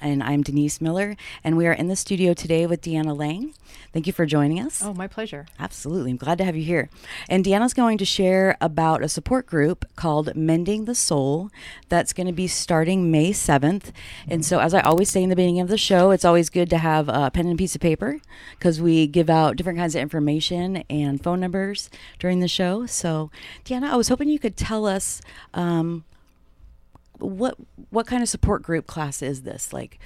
and I'm Denise Miller, and we are in the studio today with Deanna Lang. Thank you for joining us. Oh, my pleasure. Absolutely. I'm glad to have you here. And Deanna's going to share about a support group called Mending the Soul that's going to be starting May 7th. And so, as I always say in the beginning of the show, it's always good to have a pen and piece of paper because we give out different kinds of information and phone numbers during the show. So, Deanna, I was hoping you could tell us what kind of support group class is this? Like,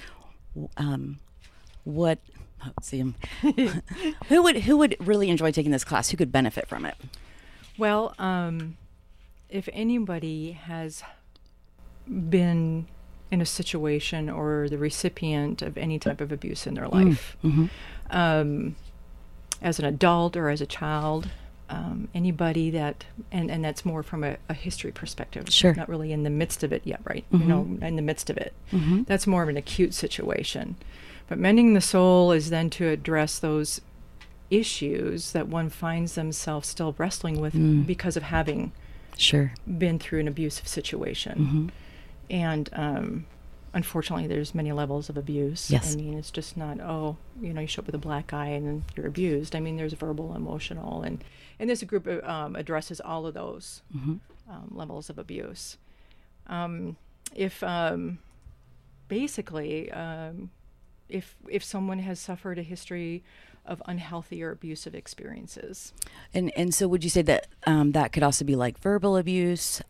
what? Let's see. Who would really enjoy taking this class? Who could benefit from it? Well, if anybody has been in a situation or the recipient of any type of abuse in their life, as an adult or as a child, anybody that, and that's more from a history perspective. Sure. Not really in the midst of it yet, right? You know, in the midst of it. That's more of an acute situation. But mending the soul is then to address those issues that one finds themselves still wrestling with because of having been through an abusive situation. And unfortunately, there's many levels of abuse. Yes. I mean, it's just not, you show up with a black eye and then you're abused. I mean, there's verbal, emotional, and this group addresses all of those levels of abuse. If someone has suffered a history of unhealthy or abusive experiences. And so would you say that that could also be like verbal abuse?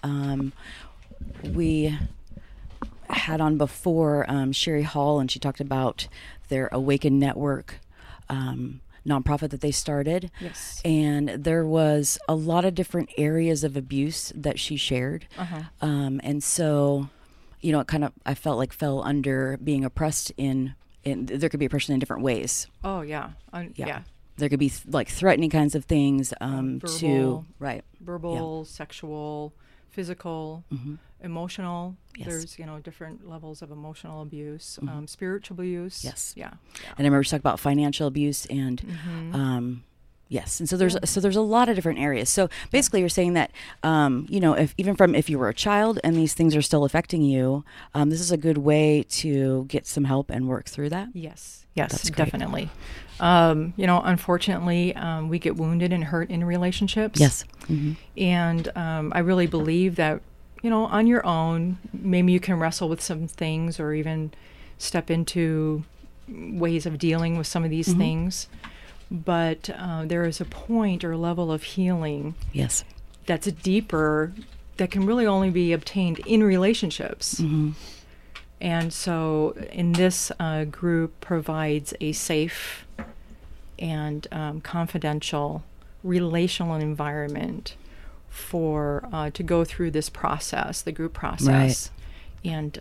We had on before Sherry Hall, and she talked about their Awaken Network nonprofit that they started. Yes. And there was a lot of different areas of abuse that she shared. And so, it kind of, I felt like fell under being oppressed in there could be oppression in different ways. Oh, yeah. Yeah. There could be like threatening kinds of things verbal, sexual, physical, emotional. Yes. There's, different levels of emotional abuse, spiritual abuse. Yes. Yeah. And I remember she talked about financial abuse and, yes. And so there's a lot of different areas. So basically you're saying that, if you were a child and these things are still affecting you, this is a good way to get some help and work through that. Yes, That's great. definitely. Unfortunately, we get wounded and hurt in relationships. Yes. And I really believe that, on your own, maybe you can wrestle with some things or even step into ways of dealing with some of these things. But there is a point or level of healing that's deeper that can really only be obtained in relationships. And so in this group provides a safe and confidential relational environment for to go through this process, the group process. Right. And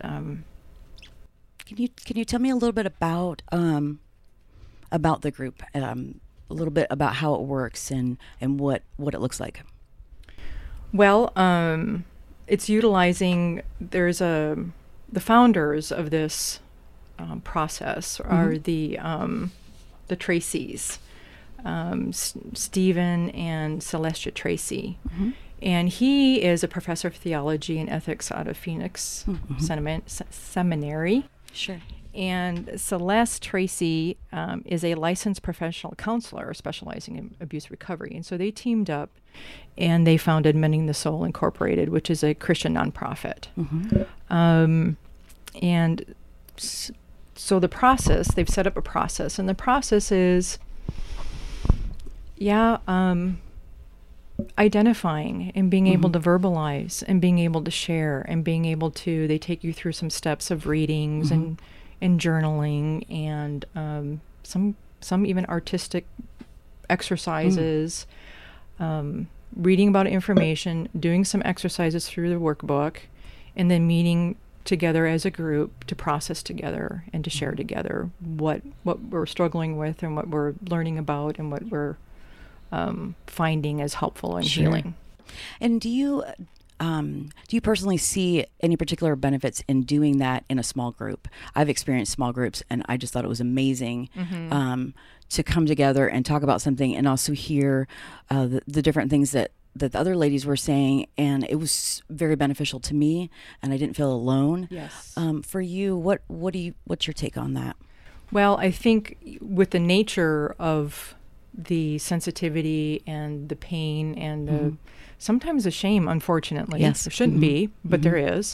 can you tell me a little bit about the group, a little bit about how it works and what it looks like? Well, it's utilizing, the founders of this process are the Tracy's, Stephen and Celestia Tracy. And he is a professor of theology and ethics out of Phoenix Seminary. Sure. And Celeste Tracy is a licensed professional counselor specializing in abuse recovery. And so they teamed up and they founded Mending the Soul Incorporated, which is a Christian nonprofit. And so the process, they've set up a process, and the process is, identifying and being able to verbalize and being able to share and being able to, they take you through some steps of readings and journaling and some even artistic exercises, reading about information, doing some exercises through the workbook, and then meeting together as a group to process together and to share together what we're struggling with and what we're learning about and what we're finding as helpful and healing. And do you personally see any particular benefits in doing that in a small group? I've experienced small groups, and I just thought it was amazing to come together and talk about something, and also hear the different things that that the other ladies were saying, and it was very beneficial to me, and I didn't feel alone. Yes. For you, what's your take on that? Well, I think with the nature of the sensitivity and the pain and the sometimes the shame, unfortunately, Yes. there shouldn't be, but there is.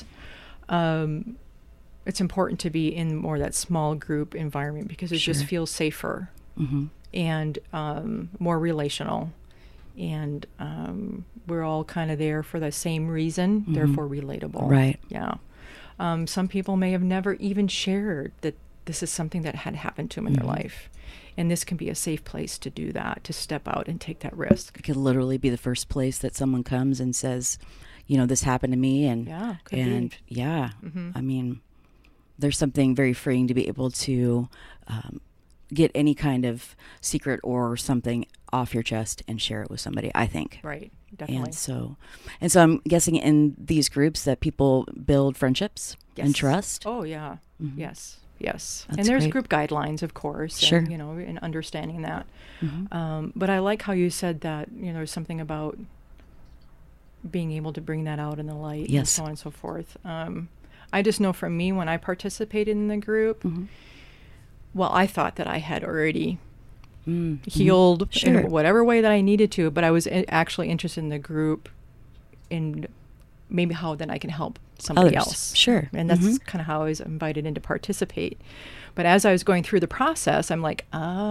It's important to be in more that small group environment because it just feels safer and more relational. And we're all kind of there for the same reason, therefore relatable. Right. Yeah. Some people may have never even shared that this is something that had happened to them in their life. And this can be a safe place to do that, to step out and take that risk. It could literally be the first place that someone comes and says, this happened to me. And, Yeah, could be. I mean, there's something very freeing to be able to get any kind of secret or something off your chest and share it with somebody, I think. Right, definitely. And so I'm guessing in these groups that people build friendships and trust. Oh, yeah. Yes. That's and there's great. group guidelines, of course. Sure. And, and understanding that. But I like how you said that, there's something about being able to bring that out in the light and so on and so forth. I just know from me when I participated in the group, well, I thought that I had already healed in whatever way that I needed to, but I was actually interested in the group in maybe how then I can help somebody else. Sure. And that's kind of how I was invited in to participate. But as I was going through the process, I'm like,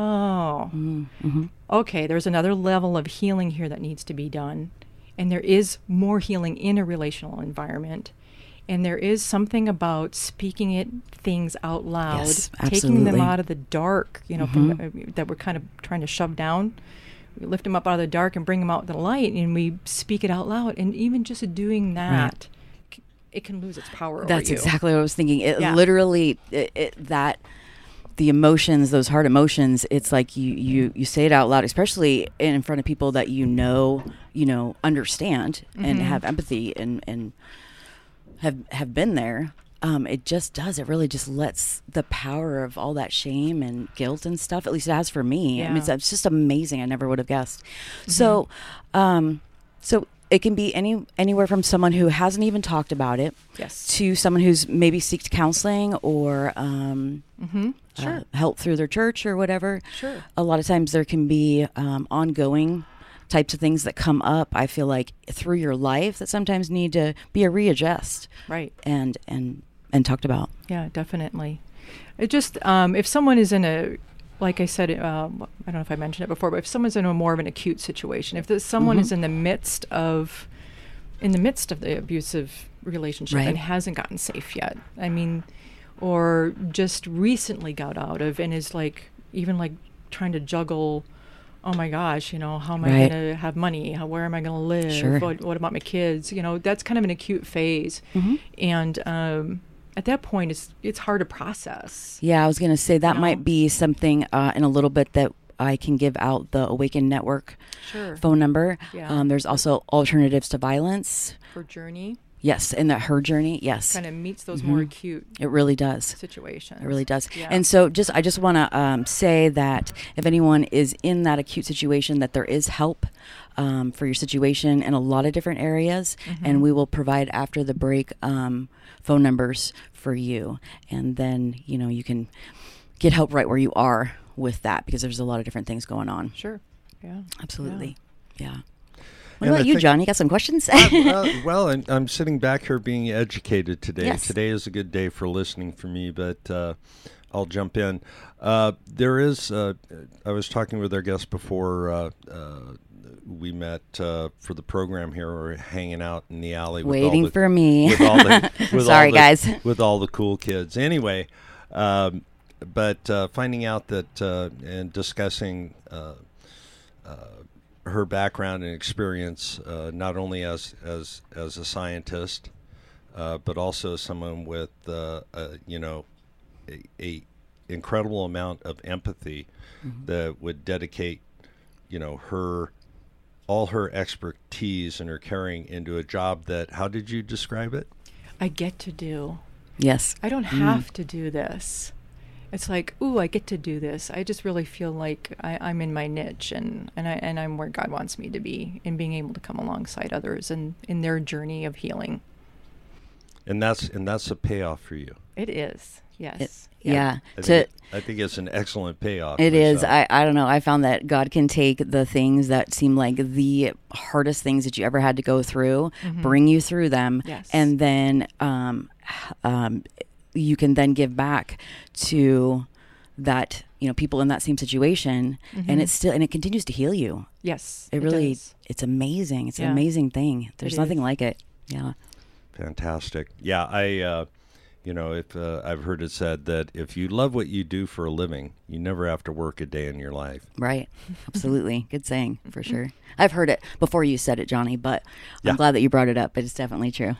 okay, there's another level of healing here that needs to be done. And there is more healing in a relational environment. And there is something about speaking things out loud, taking them out of the dark, from, that we're kind of trying to shove down. We lift them up out of the dark and bring them out to the light, and we speak it out loud. And even just doing that, it can lose its power over you. That's exactly what I was thinking. It literally, that the emotions, those hard emotions, it's like you say it out loud, especially in front of people that understand and have empathy and have been there. It just does. It really just lets the power of all that shame and guilt and stuff, at least it has for me. Yeah. I mean, it's just amazing. I never would have guessed. So it can be anywhere from someone who hasn't even talked about it to someone who's maybe seeked counseling or help through their church or whatever. Sure. A lot of times there can be ongoing types of things that come up, I feel like, through your life that sometimes need to be readjust. Right. And talked about. Yeah, definitely. It just, if someone is in a, like I said, I don't know if I mentioned it before, but if someone's in a more of an acute situation, if someone is in the midst of the abusive relationship and hasn't gotten safe yet, I mean, or just recently got out of and is even trying to juggle, oh my gosh, how am I going to have money? Where am I going to live? Sure. What about my kids? That's kind of an acute phase. And at that point, it's hard to process. Yeah, I was going to say that might be something in a little bit that I can give out the Awaken Network phone number. Yeah. There's also Alternatives to Violence. Her journey. Yes, in Her Journey, yes. Kind of meets those more acute It really does. situations. It really does. Yeah. And so I just want to say that if anyone is in that acute situation, that there is help for your situation in a lot of different areas. And we will provide after the break phone numbers for you. And then, you can get help right where you are with that because there's a lot of different things going on. Sure. Yeah. Absolutely. Yeah. What about you, John? You got some questions? Well, I'm sitting back here being educated today. Yes. Today is a good day for listening for me, but I'll jump in. There is, I was talking with our guest before we met for the program here. We're hanging out in the alley. Waiting for me. With all the, Sorry, guys. With all the cool kids. Anyway, but finding out that and discussing her background and experience, not only as a scientist, but also someone with a incredible amount of empathy that would dedicate, all her expertise and her caring into a job that, how did you describe it? I get to do. Yes. I don't have to do this. it's like, ooh, I get to do this. I just really feel like I'm in my niche, and I'm where God wants me to be, in being able to come alongside others and in their journey of healing. And that's a payoff for you. It is, yes. Yeah. I think it's an excellent payoff. It is. myself. I don't know. I found that God can take the things that seem like the hardest things that you ever had to go through, bring you through them, Yes. and then you can then give back to that, people in that same situation, and it continues to heal you. Yes. It really, does. it's amazing. It's an Yeah. amazing thing. There's It nothing is. like it. Yeah. Fantastic. Yeah, if I've heard it said that if you love what you do for a living, you never have to work a day in your life. Right. Absolutely. Good saying, for sure. I've heard it before you said it, Johnny, but Yeah. I'm glad that you brought it up. But it's definitely true.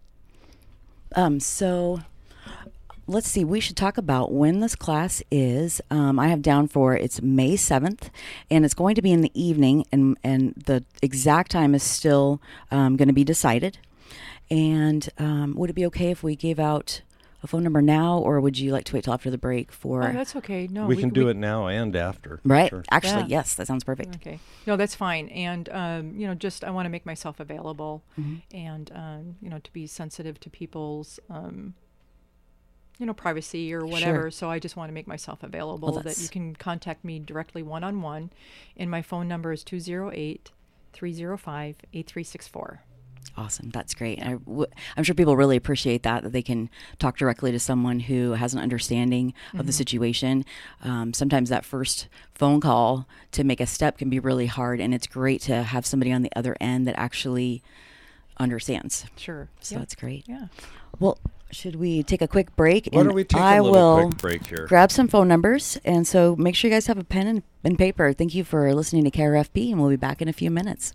So let's see. We should talk about when this class is. I have down for it's May 7th, and it's going to be in the evening, and the exact time is still going to be decided. And would it be okay if we gave out a phone number now, or would you like to wait till after the break for? Oh, that's okay. No, we can do it now and after. Right. Sure. Actually, Yeah. yes, that sounds perfect. Okay. No, that's fine. And, just I want to make myself available, and, to be sensitive to people's, privacy or whatever. Sure. So I just want to make myself available, Well, that you that's- can contact me directly one-on-one. And my phone number is 208-305-8364. Awesome. That's great. I'm sure people really appreciate that they can talk directly to someone who has an understanding of the situation. Sometimes that first phone call to make a step can be really hard, and it's great to have somebody on the other end that actually understands. Sure. So Yeah. that's great. Yeah. Well, should we take a quick break? Why And don't we take I a little will quick break here? grab some phone numbers, and so make sure you guys have a pen and paper. Thank you for listening to KRFB, and we'll be back in a few minutes.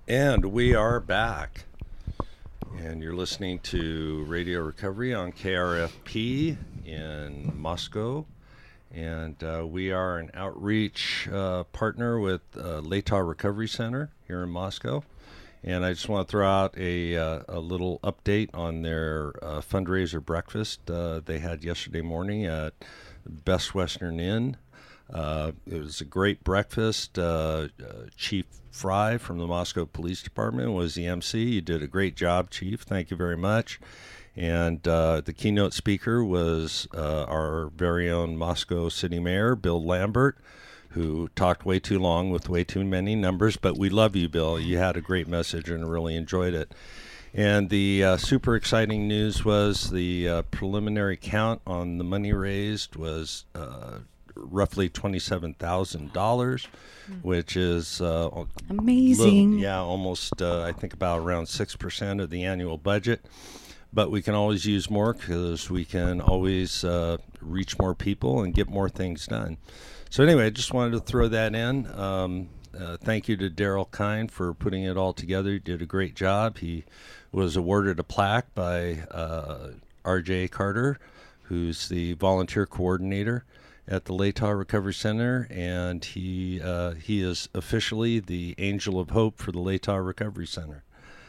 And we are back. And you're listening to Radio Recovery on KRFP in Moscow. And we are an outreach partner with Latah Recovery Center here in Moscow. And I just want to throw out a little update on their fundraiser breakfast they had yesterday morning at Best Western Inn. It was a great breakfast. Chief Fry from the Moscow Police Department was the MC. You did a great job, Chief. Thank you very much. And the keynote speaker was our very own Moscow City Mayor, Bill Lambert, who talked way too long with way too many numbers. But we love you, Bill. You had a great message and really enjoyed it. And the super exciting news was the preliminary count on the money raised was roughly $27,000, which is amazing. Almost I think about around 6% of the annual budget. But we can always use more because we can always reach more people and get more things done. So anyway, I just wanted to throw that in. Thank you to Daryl Kine for putting it all together. He did a great job. He was awarded a plaque by R.J. Carter, who's the volunteer coordinator at the Latah Recovery Center, and he is officially the Angel of Hope for the Latah Recovery Center.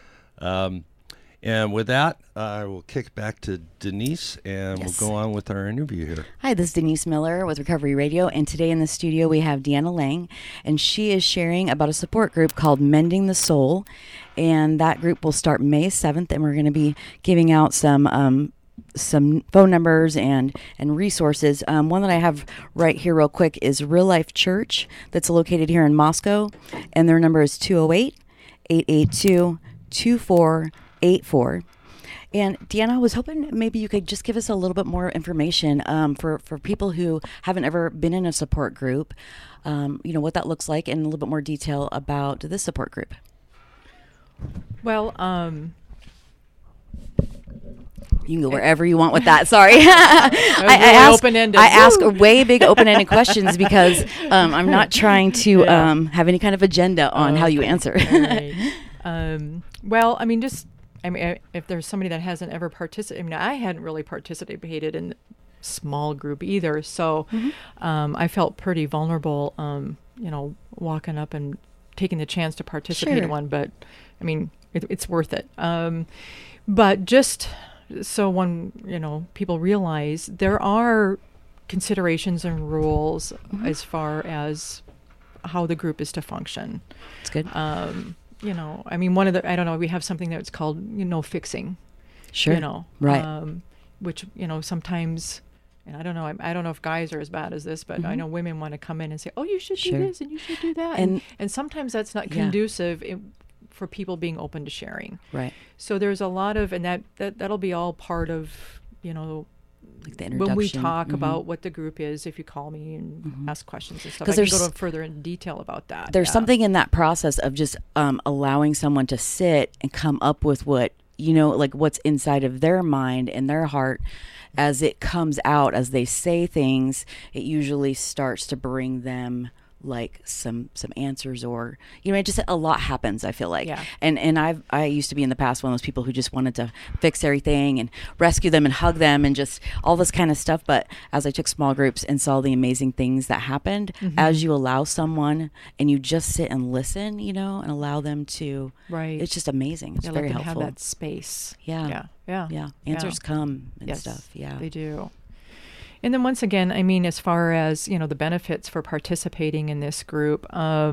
And with that, I will kick back to Denise, and we'll go on with our interview here. Hi, this is Denise Miller with Recovery Radio, and today in the studio we have Deanna Lang, and she is sharing about a support group called Mending the Soul, and that group will start May 7th, and we're going to be giving out some phone numbers and resources. One that I have right here real quick is Real Life Church that's located here in Moscow, and their number is 208-882-2484. And Deanna, I was hoping maybe you could just give us a little bit more information for people who haven't ever been in a support group, what that looks like, and a little bit more detail about this support group. Well, you can go wherever you want with that. Sorry. I open-ended. I ask way big open-ended questions because I'm not trying to have any kind of agenda on how you answer. Right. Well, if there's somebody that hasn't ever participated, I hadn't really participated in small group either, so I felt pretty vulnerable, walking up and taking the chance to participate in one, but it's worth it. But just so people realize there are considerations and rules as far as how the group is to function. That's good. One of the, we have something that's called, fixing. Sure. Right. Which, sometimes, and I don't know if guys are as bad as this, but I know women want to come in and say, oh, you should do this and you should do that. And sometimes that's not conducive for people being open to sharing. Right. So there's a lot of, and that'll be all part of, like the introduction. When we talk about what the group is, if you call me and ask questions and stuff, I can go further in detail about that. There's something in that process of just allowing someone to sit and come up with what, what's inside of their mind and their heart as it comes out, as they say things. It usually starts to bring them like some answers, or it just a lot happens, I feel like. And I used to be in the past one of those people who just wanted to fix everything and rescue them and hug them and just all this kind of stuff. But as I took small groups and saw the amazing things that happened as you allow someone and you just sit and listen, and allow them to, it's just amazing. It's very helpful. Have that space. Yeah. Answers come and stuff. Yeah, they do. And then once again, as far as, the benefits for participating in this group,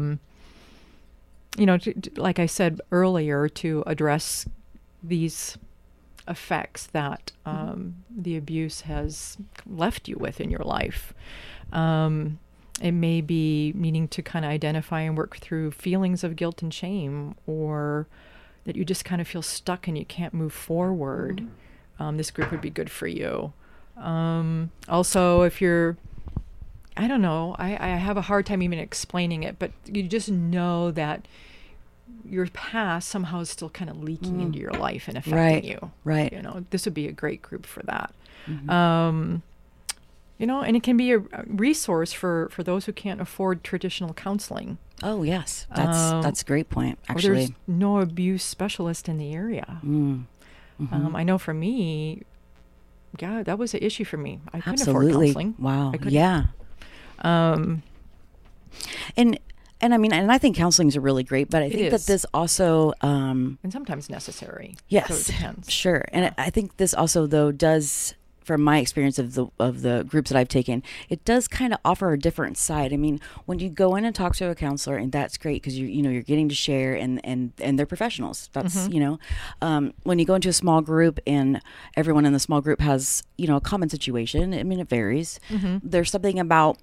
like I said earlier, to address these effects that the abuse has left you with in your life. It may be needing to kind of identify and work through feelings of guilt and shame, or that you just kind of feel stuck and you can't move forward. This group would be good for you. Also, if you're, I don't know, I have a hard time even explaining it, but you just know that your past somehow is still kind of leaking into your life and affecting you. Right. This would be a great group for that. And it can be a resource for those who can't afford traditional counseling. Oh, yes. That's a great point, Or actually. there's no abuse specialist in the area. I know for me, yeah, that was an issue for me. I couldn't afford Absolutely. counseling. Wow. I couldn't. Yeah. And I mean, and I think counselings are really great, but I think that is. this also, And sometimes necessary. yes, So it depends. sure. And I think this also, though, does, from my experience of the groups that I've taken, it does kind of offer a different side. I mean, when you go in and talk to a counselor, and that's great because you're getting to share, and they're professionals. That's when you go into a small group and everyone in the small group has a common situation. I mean, it varies. There's something about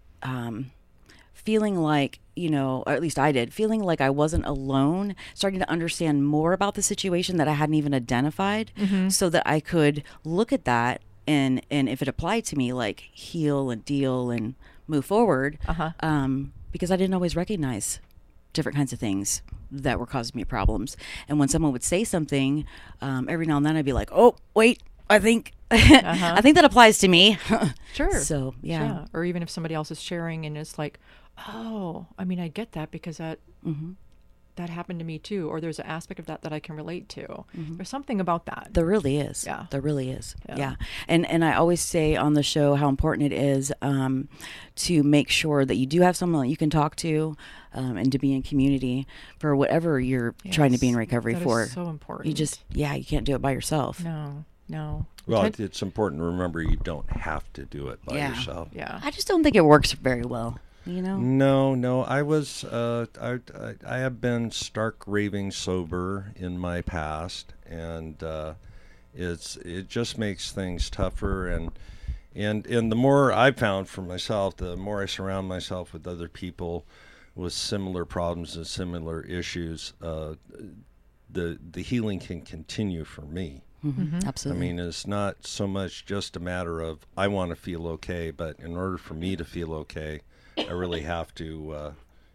feeling like, or at least I did, feeling like I wasn't alone, starting to understand more about the situation that I hadn't even identified, so that I could look at that and if it applied to me, like heal and deal and move forward, because I didn't always recognize different kinds of things that were causing me problems. And when someone would say something, every now and then I'd be like, oh, wait, I think I think that applies to me. Sure. So, yeah. Or even if somebody else is sharing and it's like, oh, I mean, I get that because that happened to me too. Or there's an aspect of that I can relate to. There's something about that. There really is. Yeah. There really is. Yeah. Yeah. And I always say on the show how important it is to make sure that you do have someone that you can talk to and to be in community for whatever you're trying to be in recovery That for. is so important. You just, you can't do it by yourself. No. Well, it's important to remember you don't have to do it by yourself. Yeah. I just don't think it works very well. No. I was I have been stark raving sober in my past, and it just makes things tougher. And the more I've found for myself, the more I surround myself with other people with similar problems and similar issues, the healing can continue for me. Absolutely. I mean, it's not so much just a matter of I want to feel okay, but in order for me to feel okay, I really have to,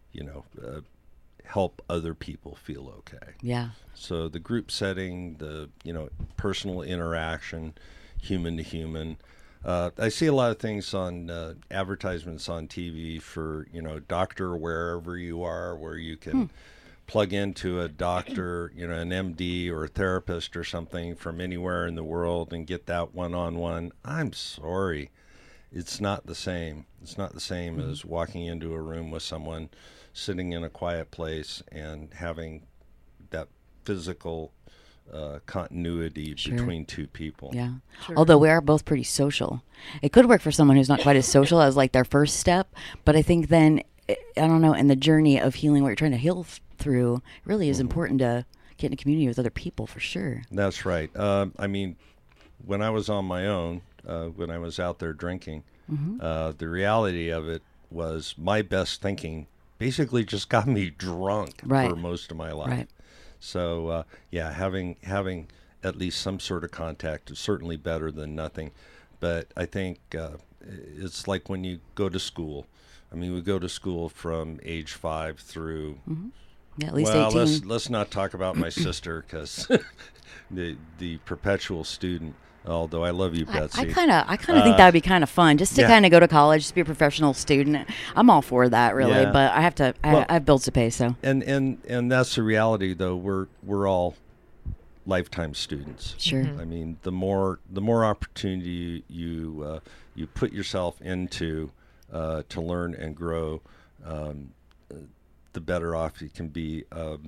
help other people feel okay. Yeah. So the group setting, the personal interaction, human to human. I see a lot of things on advertisements on TV for doctor wherever you are, where you can plug into a doctor, an MD or a therapist or something from anywhere in the world and get that one-on-one. I'm sorry. It's not the same. It's not the same as walking into a room with someone, sitting in a quiet place and having that physical continuity between two people. Yeah. Sure. Although we are both pretty social. It could work for someone who's not quite as social as like their first step. But I think then, I don't know, in the journey of healing, what you're trying to heal through, it really is important to get in a community with other people for sure. That's right. I mean, when I was on my own, when I was out there drinking, the reality of it was my best thinking basically just got me drunk for most of my life. Right. So having at least some sort of contact is certainly better than nothing. But I think it's like when you go to school. I mean, we go to school from age 5 through. Yeah, at least well, 18. let's not talk about my sister because the perpetual student. Although I love you, Betsy. I kind of think that would be kind of fun, just to kind of go to college, just be a professional student. I'm all for that, really, but I have to. I have bills to pay, so. And that's the reality, though. We're all lifetime students. Sure. I mean, the more opportunity you put yourself into to learn and grow, the better off you can be.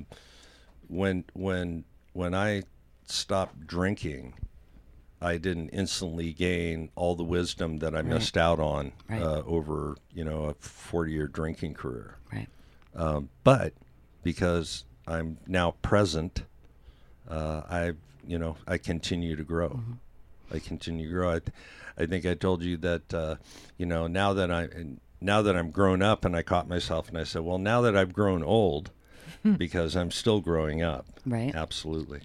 When I stopped drinking, I didn't instantly gain all the wisdom that I missed out on over a 40-year drinking career. Right. But because I'm now present, I continue to grow. I continue to grow. I think I told you that now that I'm grown up, and I caught myself and I said, well, now that I've grown old, because I'm still growing up. Right. Yeah. Absolutely.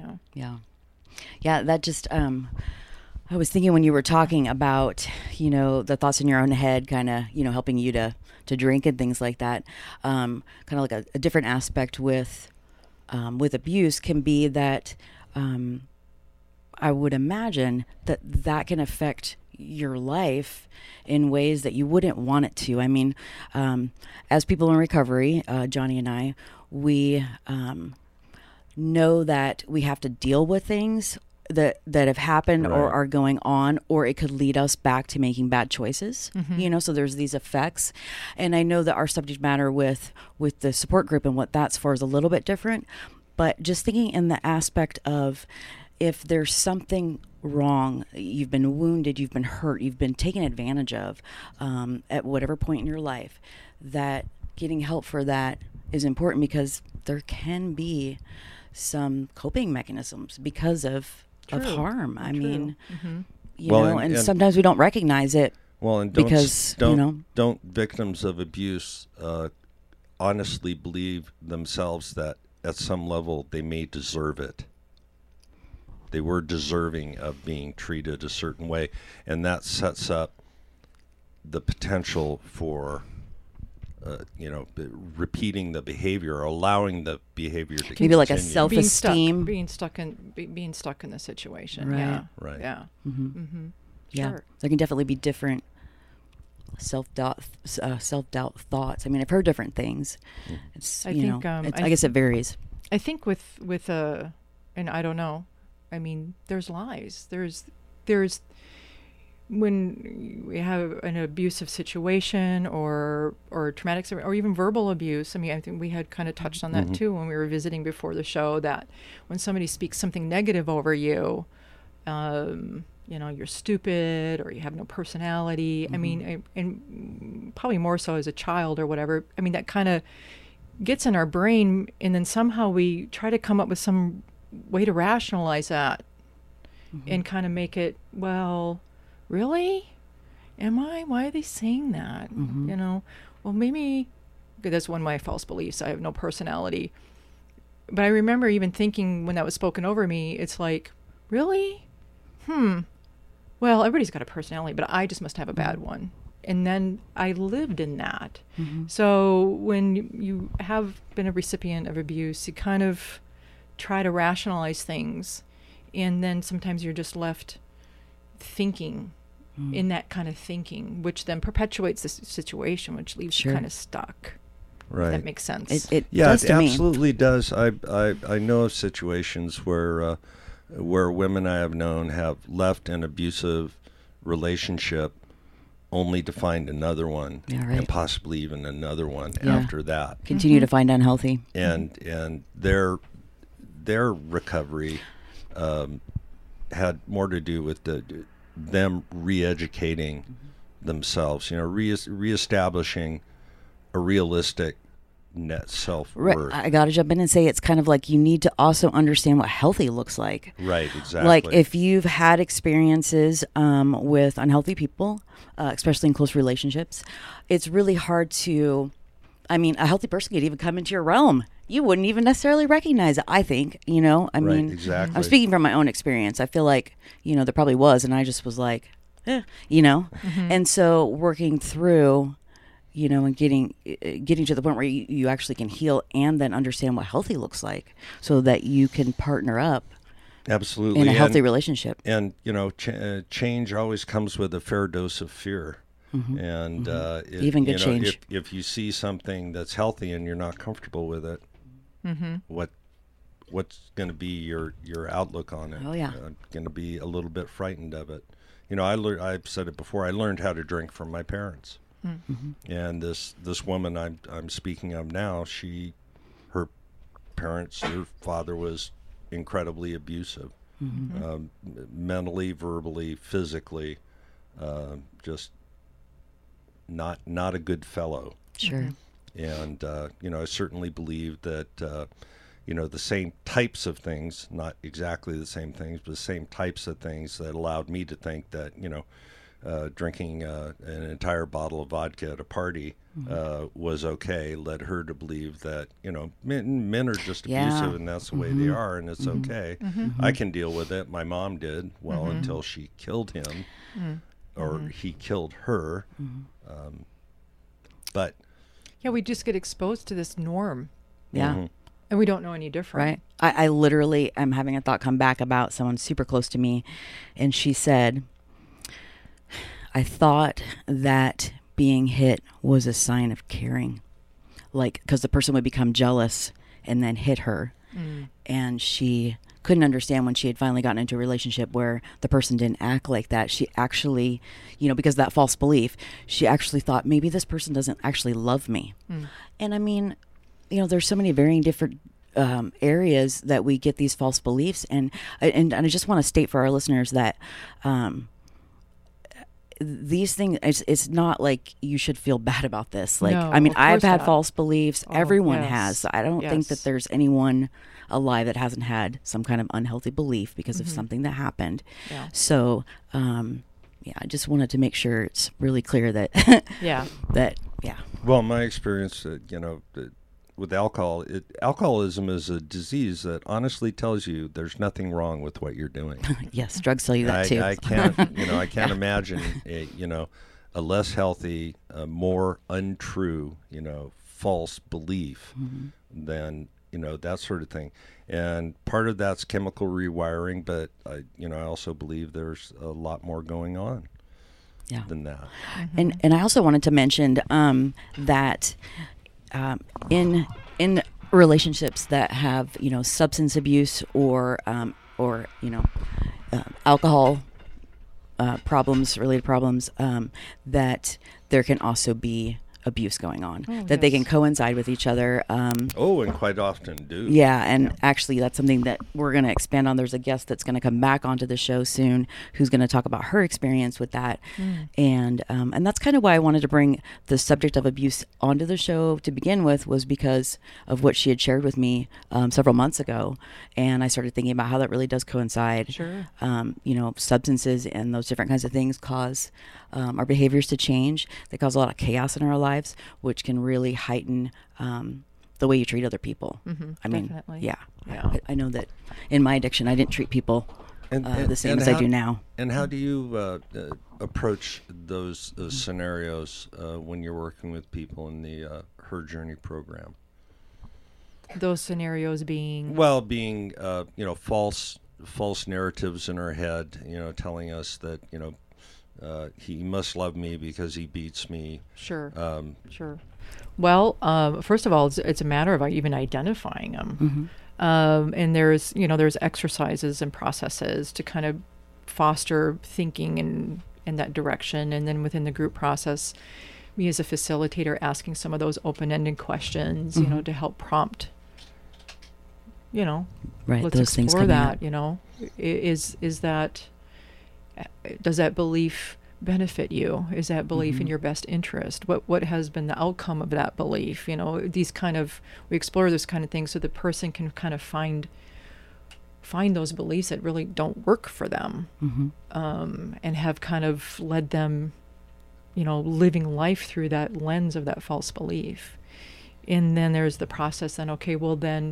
Yeah, that just, I was thinking when you were talking about, the thoughts in your own head kind of, helping you to drink and things like that, kind of like a different aspect with abuse can be that I would imagine that can affect your life in ways that you wouldn't want it to. I mean, as people in recovery, Johnny and I, we know that we have to deal with things that have happened or Right. are going on, or it could lead us back to making bad choices. You know, so there's these effects. And I know that our subject matter with the support group and what that's for is a little bit different, but just thinking in the aspect of, if there's something wrong, you've been wounded, you've been hurt, you've been taken advantage of, at whatever point in your life, that getting help for that is important, because there can be some coping mechanisms because of True. harm. I True. mean, you Well, know, and- and sometimes we don't recognize it. Well, and don't, Because, you don't, know- don't victims of abuse honestly believe themselves that at some level they may deserve it. They were deserving of being treated a certain way, and that sets up the potential for, repeating the behavior, or allowing the behavior to Maybe like a continue. self-esteem. being stuck in the situation. Right. Yeah. Right. Yeah. Yeah, Sure. there can definitely be different self-doubt thoughts. I mean, I've heard different things. It's, I you think, know, I I guess it varies. I think with and I don't know. I mean, there's lies. There's when we have an abusive situation or traumatic or even verbal abuse. I mean, I think we had kind of touched on that too when we were visiting before the show, that when somebody speaks something negative over you, you're stupid, or you have no personality. I mean, and probably more so as a child or whatever. I mean, that kind of gets in our brain, and then somehow we try to come up with some way to rationalize that and kind of make it, well, really? Am I? Why are they saying that? You know, well, maybe that's one of my false beliefs. I have no personality. But I remember even thinking when that was spoken over me, it's like, really? Well, everybody's got a personality, but I just must have a bad one. And then I lived in that. So when you have been a recipient of abuse, you kind of try to rationalize things. And then sometimes you're just left thinking in that kind of thinking, which then perpetuates the situation, which leaves you kind of stuck. Right. If that makes sense. It Yeah, does it to me. absolutely does. I know of situations where women I have known have left an abusive relationship only to find another one, Yeah, right. and possibly even another one Yeah. after that. Continue to find unhealthy. And their recovery had more to do with them re-educating themselves, reestablishing a realistic net self-worth. I got to jump in and say, it's kind of like you need to also understand what healthy looks like. Right, exactly. Like if you've had experiences with unhealthy people, especially in close relationships, it's really hard to, I mean, a healthy person could even come into your realm. You wouldn't even necessarily recognize it, I think, I Right, mean, exactly. I'm speaking from my own experience. I feel like, there probably was, and I just was like, and so working through, and getting to the point where you actually can heal and then understand what healthy looks like, so that you can partner up Absolutely. in a healthy relationship. And, change always comes with a fair dose of fear. And Even good change. If you see something that's healthy and you're not comfortable with it, what's going to be your outlook on it? Oh, yeah. Going to be a little bit frightened of it. I've said it before. I learned how to drink from my parents. And this woman I'm speaking of now, her father was incredibly abusive, mentally, verbally, physically, just not a good fellow. Sure. And I certainly believe that the same types of things, not exactly the same things, but the same types of things that allowed me to think that drinking an entire bottle of vodka at a party was okay, led her to believe that men are just abusive, and that's the way they are, and it's okay. I can deal with it. My mom did until she killed him, or he killed her. But Yeah, we just get exposed to this norm, Yeah. and we don't know any different. Right. I literally am having a thought come back about someone super close to me, and she said, I thought that being hit was a sign of caring, like, because the person would become jealous and then hit her. And she couldn't understand when she had finally gotten into a relationship where the person didn't act like that. She actually, because of that false belief, she actually thought maybe this person doesn't actually love me. And I mean, there's so many varying different areas that we get these false beliefs. And I just want to state for our listeners that these things, it's not like you should feel bad about this. Like, No, I mean, of I've course had not. false beliefs. Everyone yes. has. I don't think that Yes. there's anyone alive that hasn't had some kind of unhealthy belief because of something that happened. Yeah. So, I just wanted to make sure it's really clear that, Yeah. Well, my experience, with alcoholism is a disease that honestly tells you there's nothing wrong with what you're doing. Yes, drugs tell you that too. I can't, I can't imagine, a less healthy, more untrue, false belief than, that sort of thing. And part of that's chemical rewiring, but I also believe there's a lot more going on than that. And I also wanted to mention that in relationships that have substance abuse or alcohol related problems, that there can also be abuse going on, that they can coincide with each other. And quite often do. Yeah, and actually that's something that we're going to expand on. There's a guest that's going to come back onto the show soon who's going to talk about her experience with that. And that's kind of why I wanted to bring the subject of abuse onto the show to begin with, was because of what she had shared with me several months ago. And I started thinking about how that really does coincide. Sure. Substances and those different kinds of things cause our behaviors to change. They cause a lot of chaos in our lives, which can really heighten the way you treat other people. I mean, Definitely. yeah. Yeah. I know that in my addiction, I didn't treat people the same as I do now. And how do you approach those scenarios when you're working with people in the Her Journey program? Those scenarios being false narratives in our head, telling us that he must love me because he beats me. Sure. Sure. Well, first of all, it's a matter of even identifying them. And there's exercises and processes to kind of foster thinking in that direction. And then within the group process, me as a facilitator asking some of those open-ended questions, to help prompt, Right, let's those things explore coming that, up. Is that, does that belief benefit you? Is that belief in your best interest? What has been the outcome of that belief? We explore this kind of thing so the person can kind of find those beliefs that really don't work for them, and have kind of led them, living life through that lens of that false belief. And then there's the process then, okay, well then,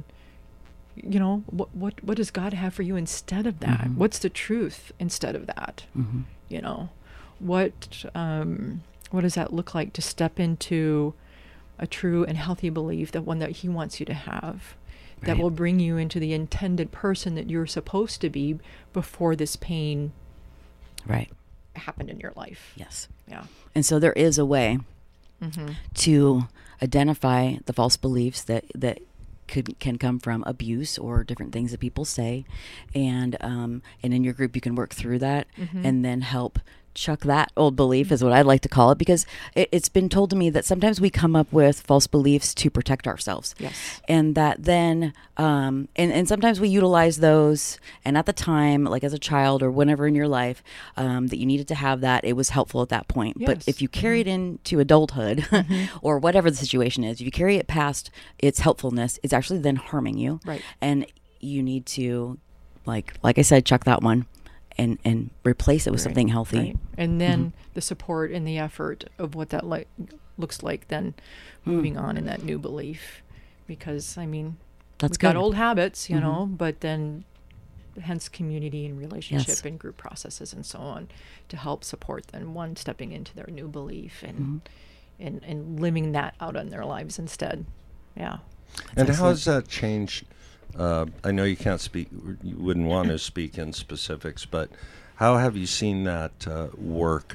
what does God have for you instead of that? What's the truth instead of that? What does that look like to step into a true and healthy belief, the one that he wants you to have, that will bring you into the intended person that you're supposed to be before this pain happened in your life? Yes. Yeah. And so there is a way to identify the false beliefs that can come from abuse or different things that people say, and in your group you can work through that and then help chuck that old belief, is what I like to call it, because it's been told to me that sometimes we come up with false beliefs to protect ourselves. Yes. And that then, and sometimes we utilize those, and at the time, like as a child or whenever in your life, that you needed to have that, it was helpful at that point. Yes. But if you carry it into adulthood or whatever the situation is, if you carry it past its helpfulness, it's actually then harming you. Right. And you need to, like I said, chuck that one and replace it with something healthy. Right. And then the support and the effort of what that looks like, then moving on in that new belief. Because, I mean, That's we've got good. old habits, but then hence community and relationship Yes. and group processes and so on to help support them, one stepping into their new belief and living that out in their lives instead. Yeah. And how has that changed? I know you can't speak, you wouldn't want to speak in specifics, but how have you seen that work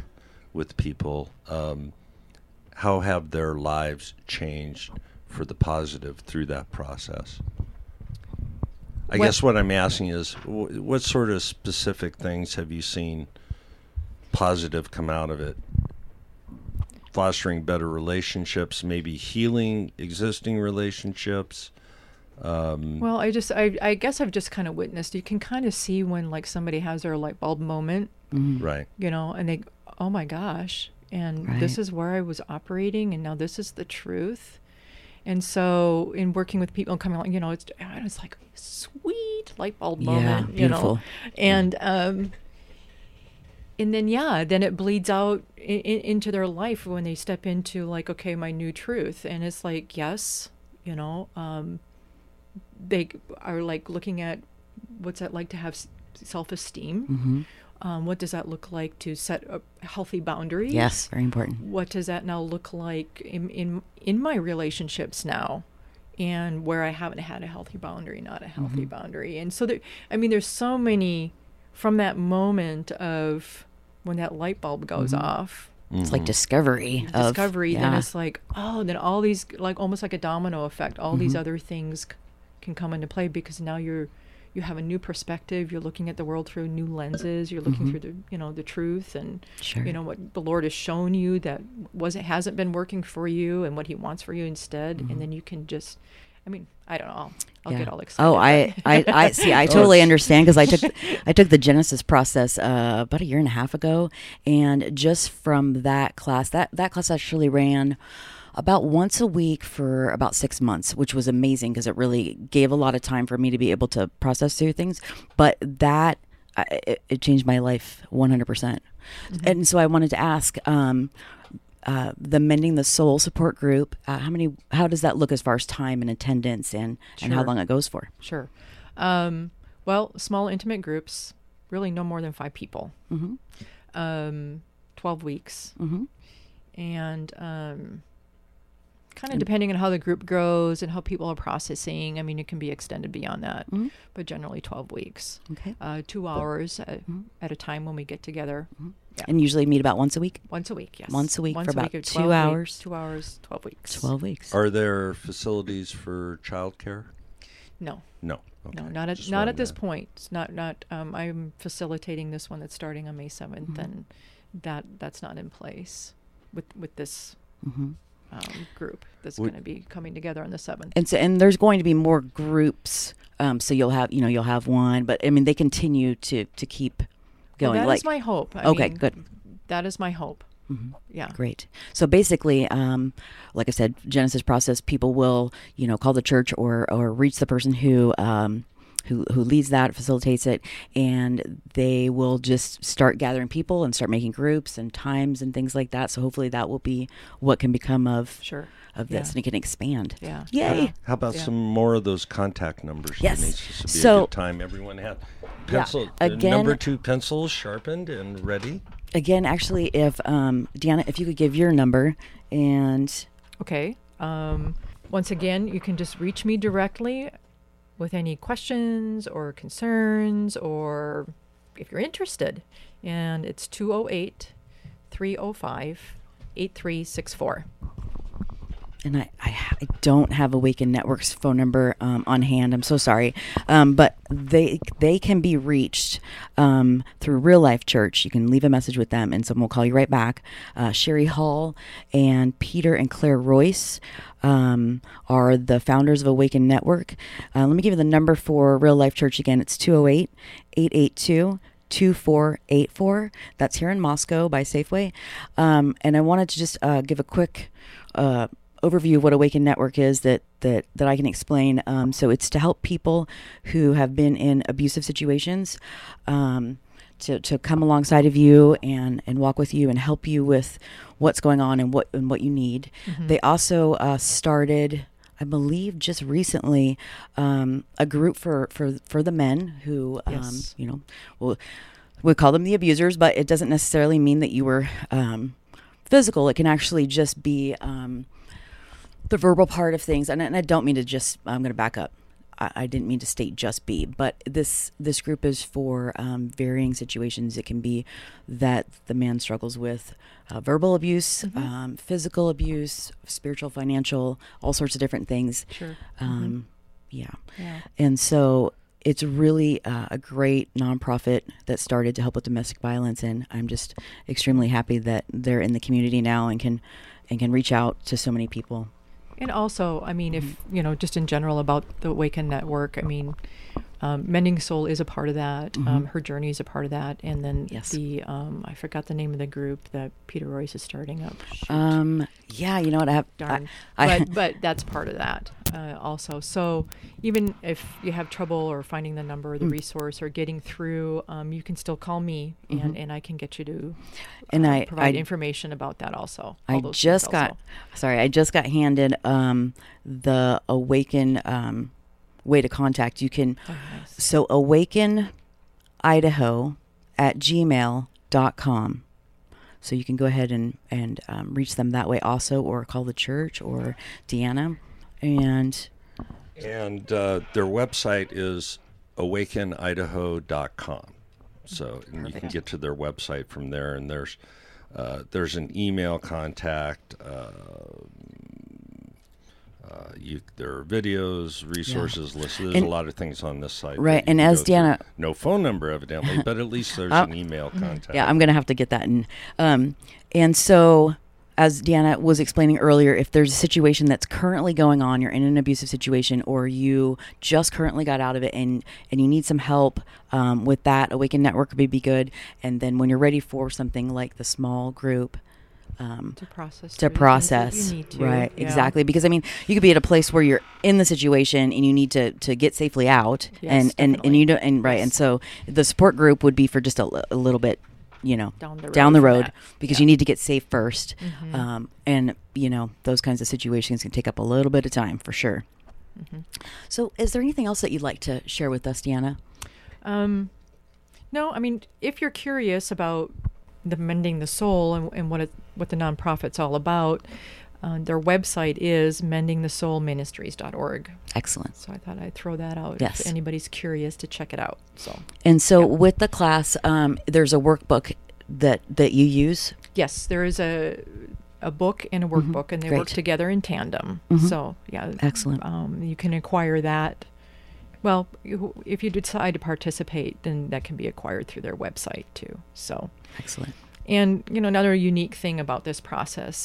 with people, how have their lives changed for the positive through that process? I guess what I'm asking is, what sort of specific things have you seen positive come out of it? Fostering better relationships, maybe healing existing relationships. Well, I guess I've just kind of witnessed. You can kind of see when like somebody has their light bulb moment, Right. and they, oh my gosh, and this is where I was operating, and now this is the truth. And so, in working with people, coming along, it's like sweet light bulb moment, beautiful. And then then it bleeds out into their life when they step into like, okay, my new truth, and it's like, yes, they are like looking at what's that like to have self-esteem. What does that look like to set a healthy boundaries? Yes, very important. What does that now look like in my relationships now, and where I haven't had a healthy boundary, not a healthy boundary? And so there's so many from that moment of when that light bulb goes off. It's like discovery. Then it's like, then all these, like almost like a domino effect, all these other things can come into play, because now you have a new perspective. You're looking at the world through new lenses. You're looking through the truth, and what the Lord has shown you that hasn't been working for you, and what He wants for you instead. And then you can just, I don't know. I'll get all excited. Oh, I see. I totally understand, because I took the Genesis process about a year and a half ago, and just from that class, that class actually ran about once a week for about 6 months, which was amazing, because it really gave a lot of time for me to be able to process through things. But that it changed my life 100%. And so I wanted to ask, the Mending the Soul support group, how does that look as far as time and attendance and how long it goes for? Sure. Well, small intimate groups, really no more than 5 people. 12 weeks. And kind of depending on how the group grows and how people are processing, it can be extended beyond that, but generally 12 weeks. Okay. 2 hours at a time when we get together. Yeah. And usually meet about once a week? Once a week, yes. Once a week for about 2 2 hours? 2 hours, 12 weeks. 12 weeks. Are there facilities for childcare? No. No. Okay. No, not at this point. It's not. I'm facilitating this one that's starting on May 7th, and that's not in place with this group that's going to be coming together on the 7th. And there's going to be more groups. So you'll have one, but they continue to keep going. Well, that is my hope. Good. That is my hope. Yeah. Great. So basically, like I said, Genesis process, people will, call the church or reach the person who leads that, facilitates it, and they will just start gathering people and start making groups and times and things like that. So hopefully that will be what can become of this, and it can expand. Yeah. Yay. How about some more of those contact numbers? Yes. This would be a good time. Everyone had pencil. Again, number 2 pencils sharpened and ready. Again, actually, if Deanna, if you could give your number and. Okay. Once again, you can just reach me directly with any questions or concerns, or if you're interested. And it's 208-305-8364. And I don't have Awaken Network's phone number on hand. I'm so sorry. But they can be reached through Real Life Church. You can leave a message with them, and someone will call you right back. Sherry Hall and Peter and Claire Royce are the founders of Awaken Network. Let me give you the number for Real Life Church again. It's 208-882-2484. That's here in Moscow by Safeway. And I wanted to just give a quick overview of what Awaken Network is that I can explain. So it's to help people who have been in abusive situations to come alongside of you and walk with you and help you with what's going on and what you need. They also started, I believe, just recently a group for the men who we call them the abusers, but it doesn't necessarily mean that you were physical. It can actually just be the verbal part of things. And I don't mean to I'm going to back up. I didn't mean to state just B, but this group is for varying situations. It can be that the man struggles with verbal abuse, physical abuse, spiritual, financial, all sorts of different things. Sure. Yeah. Yeah. And so it's really a great nonprofit that started to help with domestic violence, and I'm just extremely happy that they're in the community now and can reach out to so many people. And also, I mean, if, just in general about the Awaken Network, I mean, Mending Soul is a part of that. Her Journey is a part of that. And then the, I forgot the name of the group that Peter Royce is starting up. Shoot. Yeah, you know what? Darn. But that's part of that also. So even if you have trouble or finding the number or the resource or getting through, you can still call me and I can get you to provide information about that also. I just got handed the Awaken way to contact. You can, so awakenidaho@gmail.com. So you can go ahead and reach them that way also, or call the church or Deanna. And their website is awakenidaho.com. So and you can get to their website from there, and there's an email contact. There are videos, resources listed. There's a lot of things on this site. Right, and as Deanna... No phone number, evidently, but at least there's an email contact. Yeah, I'm going to have to get that in. And so, as Deanna was explaining earlier, if there's a situation that's currently going on, you're in an abusive situation, or you just currently got out of it and you need some help with that, Awaken Network would be good. And then when you're ready for something like the small group... to process, you need to. Right, exactly. Because I mean, you could be at a place where you're in the situation and you need to get safely out, and you don't, and right, and so the support group would be for just a little bit, down the road because you need to get safe first, and those kinds of situations can take up a little bit of time for sure. So, is there anything else that you'd like to share with us, Deanna? No, I mean, if you're curious about the Mending the Soul and what the nonprofit's all about, their website is mendingthesoulministries.org. Excellent. So I thought I'd throw that out if anybody's curious to check it out. So with the class, there's a workbook that you use? Yes, there is a book and a workbook, and they work together in tandem. So yeah, excellent. You can acquire that. Well, if you decide to participate, then that can be acquired through their website too. So excellent. And another unique thing about this process,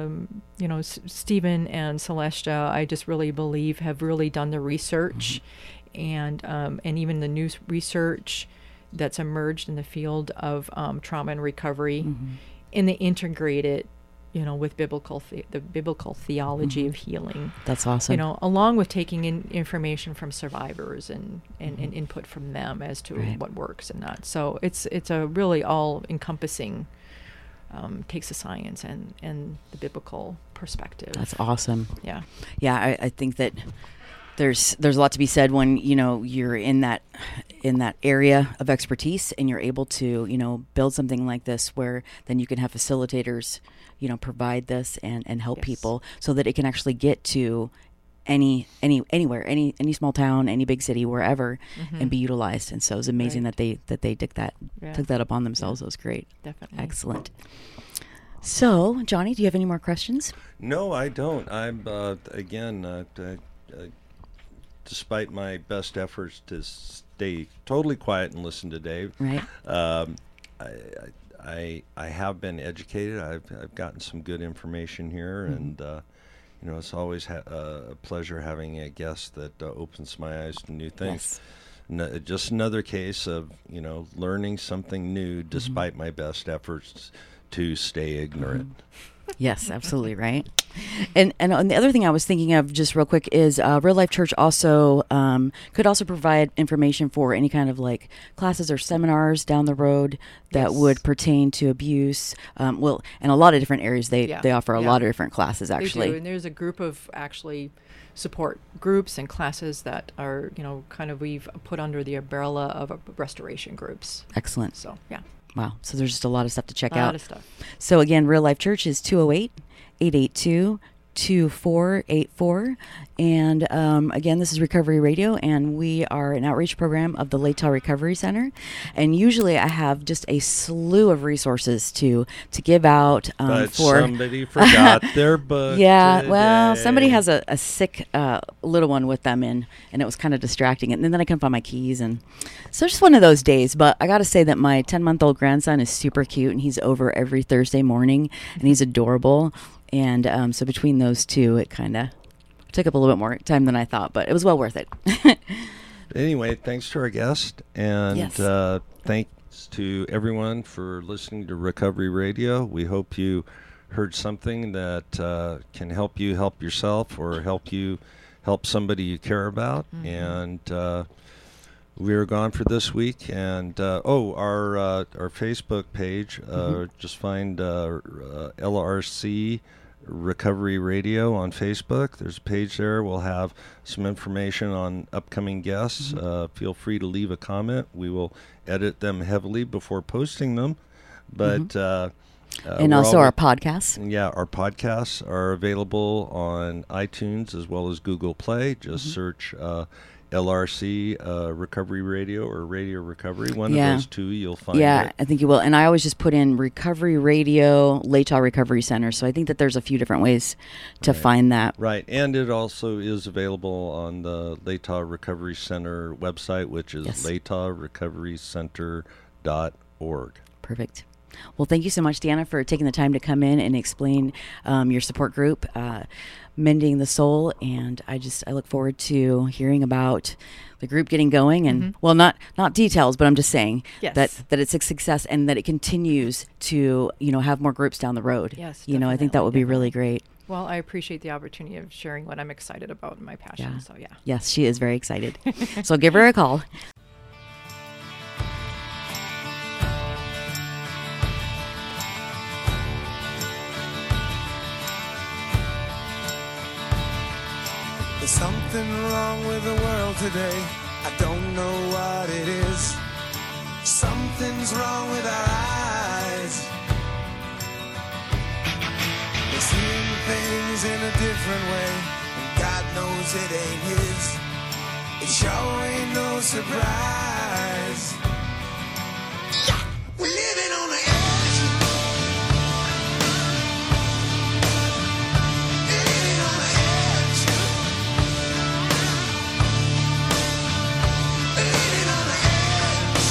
Stephen and Celestia, I just really believe have really done the research, and even the new research that's emerged in the field of trauma and recovery, and they integrate it, with the biblical theology of healing. That's awesome. Along with taking in information from survivors and input from them as to what works and not. So it's a really all-encompassing, takes the science and the biblical perspective. That's awesome. Yeah. Yeah, I think that there's a lot to be said when you're in that area of expertise and you're able to build something like this where then you can have facilitators provide this and help people so that it can actually get to anywhere, any small town, any big city, wherever, and be utilized. And so it's amazing that they took that upon themselves. It was great. Definitely. Excellent. So, Johnny, do you have any more questions? No, I don't. I'm despite my best efforts to stay totally quiet and listen to Dave. Right. I have been educated. I've gotten some good information here, and it's always a pleasure having a guest that opens my eyes to new things. Yes. Just another case of learning something new despite my best efforts to stay ignorant. Yes, absolutely, right. And the other thing I was thinking of just real quick is Real Life Church also could also provide information for any kind of like classes or seminars down the road that would pertain to abuse. In a lot of different areas they offer a lot of different classes actually. They do, and there's a group of actually support groups and classes that are we've put under the umbrella of restoration groups. Excellent. So yeah. Wow. So there's just a lot of stuff to check out. A lot of stuff. So again, Real Life Church is 208-882-2888. 888-222-2484. And again, this is Recovery Radio, and we are an outreach program of the Latah Recovery Center. And usually I have just a slew of resources to give out But for somebody forgot their book. yeah, well, today. somebody has a sick little one with them in, and it was kind of distracting. And then I couldn't find my keys, and so it's just one of those days. But I got to say that my 10-month-old grandson is super cute, and he's over every Thursday morning, and he's adorable. And so between those two, it kind of took up a little bit more time than I thought, but it was well worth it. Anyway, thanks to our guest, and Yes. thanks to everyone for listening to Recovery Radio. We hope you heard something that can help you help yourself, or help somebody you care about. Mm-hmm. And we are gone for this week. And our Facebook page, just find LRC Recovery Radio on Facebook. There's a page there. We'll have some information on upcoming guests. Feel free to leave a comment. We will edit them heavily before posting them. But And also our podcasts. yeah, our podcasts are available on iTunes as well as Google Play. Just search LRC Recovery Radio or Radio Recovery. One Yeah. of those two, you'll find Yeah, it. I think you will. And I always just put in Recovery Radio, Latah Recovery Center. So I think that there's a few different ways to find that. Right, and it also is available on the Latah Recovery Center website, which is Yes. latahrecoverycenter.org. Perfect. Well, thank you so much, Deanna, for taking the time to come in and explain your support group, Mending the Soul. And I look forward to hearing about the group getting going. And well, not details, but I'm just saying Yes. that it's a success and that it continues to have more groups down the road. Yes, I think that would be really great. Well, I appreciate the opportunity of sharing what I'm excited about and my passion. Yeah. So, yeah. Yes, she is very excited. So give her a call. There's something wrong with the world today. I don't know what it is. Something's wrong with our eyes. We're seeing things in a different way, and God knows it ain't His. It sure ain't no surprise. We're living on the edge. Living on the edge. Living on the edge.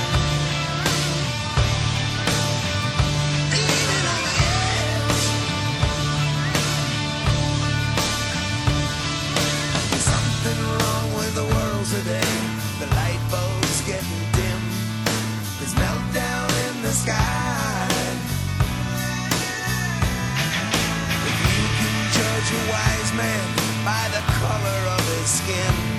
Living on the edge. There's something wrong with the world today. The light bulb's getting dim. There's meltdown in the sky. If you can judge a wise man by the color of his skin,